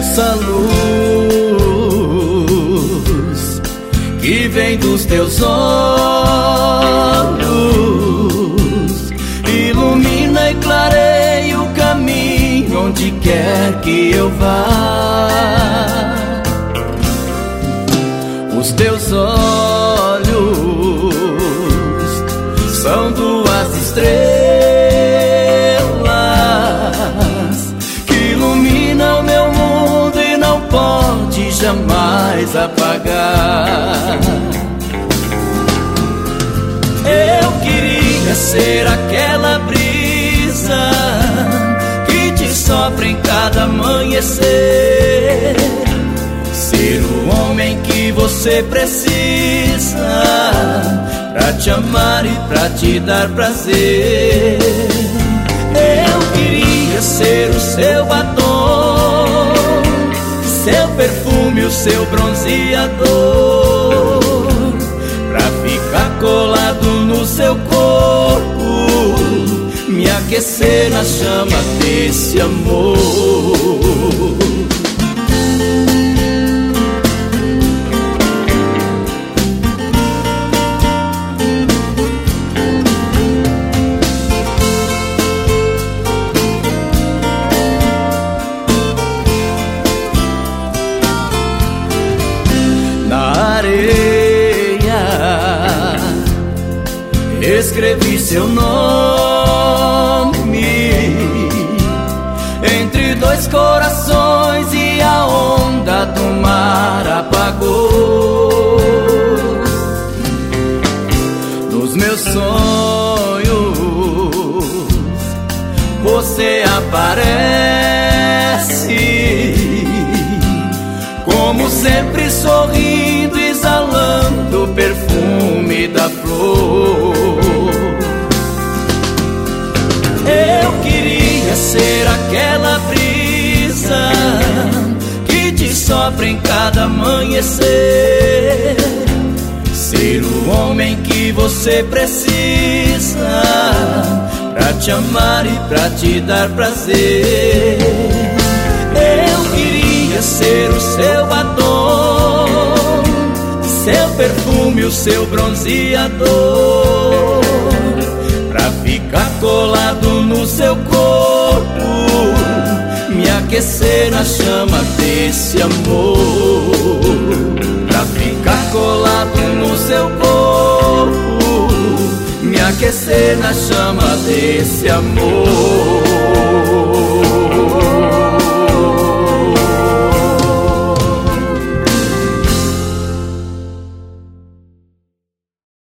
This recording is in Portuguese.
essa luz que vem dos teus olhos ilumina e clareia o caminho onde quer que eu vá. Os teus olhos são duas estrelas que iluminam meu mundo e não pode jamais apagar. Eu queria ser aquela brisa que te sopra em cada amanhecer, ser o homem que você precisa pra te amar e pra te dar prazer. Eu queria ser o seu batom, seu perfume, o seu bronzeador, pra ficar colado no seu corpo, me aquecer na chama desse amor. Escrevi seu nome entre dois corações e a onda do mar apagou. Nos meus sonhos você aparece, como sempre sorrindo, exalando o perfume da flor. Eu queria ser aquela brisa que te sopra em cada amanhecer, ser o homem que você precisa pra te amar e pra te dar prazer. Eu queria ser o seu batom, seu perfume, o seu bronzeador, pra ficar colado no seu corpo, me aquecer na chama desse amor. Pra ficar colado no seu corpo, me aquecer na chama desse amor.